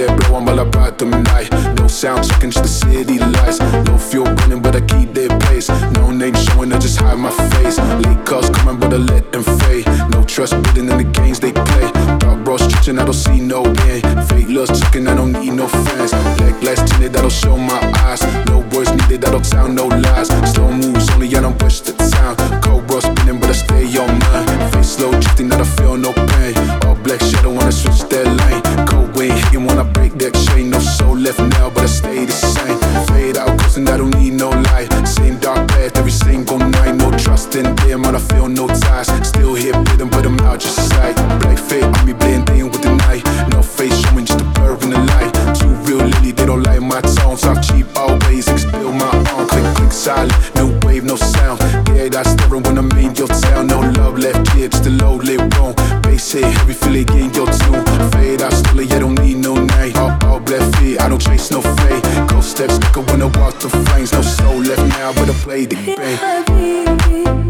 there, bro, I'm all about the night. No sound checking, just the city lights. No fuel burning, but I keep their pace. No name showing, I just hide my face. Late calls coming, but I let them fade. No trust building in the games they play. Dark bros stretching, I don't see no end. Fake lust checking, I don't need no fans. Black glass tinted, that'll show my eyes. No words needed, that'll sound no lies. Slow moves only, I don't push the town. Cold bros spinning, but I stay on mine. Face slow drifting, that I feel no pain. All black shadow when I switch that lane. Cold wind hitting when I break that chain. No soul left now, but I stay the same. Fade out, cause I don't need no light. Same dark path every single night. No trust in them, I feel no ties. Still here bleeding, but I'm out your sight. Black fate on me blending with the night. No face showing, just a blur in the light. Too real lily, they don't like my tone. Soft cheap always, expel my own. Click, click, silent, no wave, no sound. Yeah, that's staring when I'm in your town. No love left here, just a low lit room. Bass hit, heavy feel it in your tune. Fade out, still I don't need no night. All black feet, I don't chase no fade. Ghost steps, quicker when I walk the flames. No soul left now, but I play the game.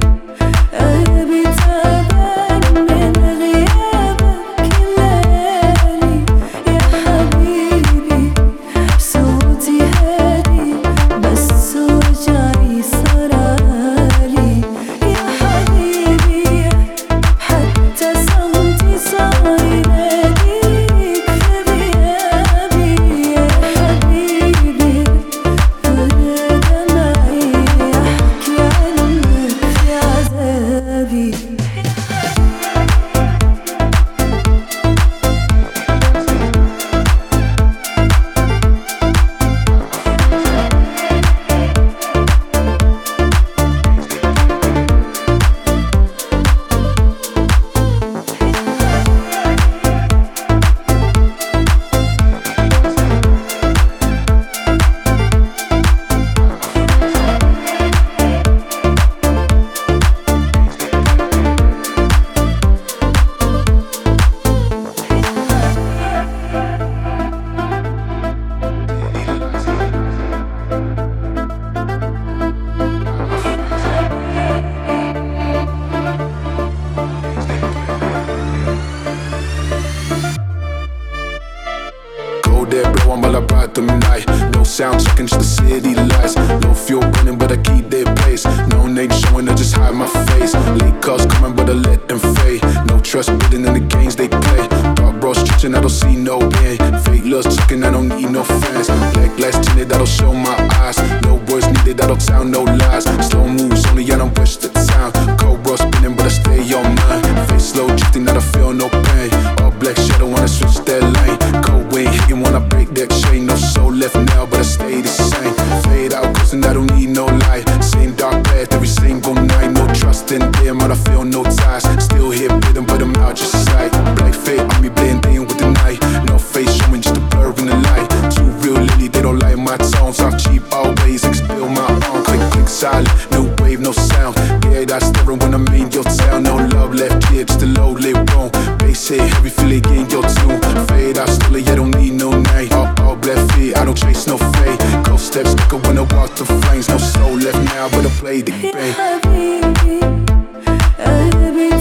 There, bro, I'm all about the night. No sound checking, just the city lights. No fuel burning, but I keep their pace. No name showing, I just hide my face. Late calls coming, but I let them fade. No trust building in the games they play. Dark bros stretching, I don't see no end. Fake lust checking, I don't need no fans. Black glass tinted, that'll show my eyes. No words needed, that'll sound no lies. Slow moves only, I don't push the town. Cold bros spinning, but I stay on mine. Face slow drifting, that I feel no pain. All black shadow when I switch that lane. Cold wind hitting when I break that chain. No soul left now, but I stay the same. Fade out, cause I don't need no light. Same dark path every single night. No trust in them, I feel no ties. Still here bleeding, but I'm out your sight. Black fate on me blending with the night. No face showing, just a blur in the light. Too real lily, they don't like my tone. Soft cheap always, expel my own. Click, click, silent, no wave, no sound. Yeah, that's staring when I'm in your town. No love left here, just a low lit room. Bass hit, heavy feel it in your tune. Fade out, still I don't need no night. All black feet, I don't chase no fade. Ghost steps quicker when I walk the flames. No soul left now, but I play the game.